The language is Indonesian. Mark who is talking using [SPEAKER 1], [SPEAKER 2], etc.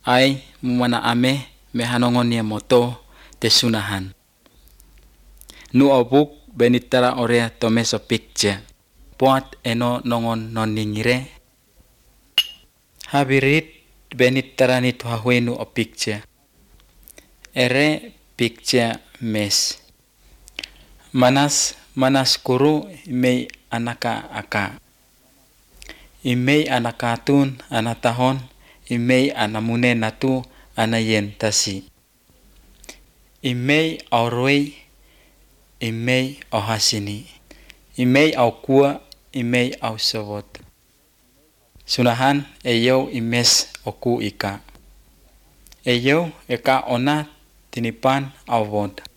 [SPEAKER 1] ai mumana ame mehanongon ya moto te sunahan. Nu obuk benitara orea tomeso picture. Poat eno nongon noningire. Habirit benitara ni tuhahuenu o picture. Ere picture mes. Manas kuru imei anaka aka. Imei anakatun anatahon imei anamune natu anayen tasi. Imei auroi imei ohasini. Imei au kua imei au sobot. Sunahan eyau imes oku ika. Eyau eka ona tinipan au vod.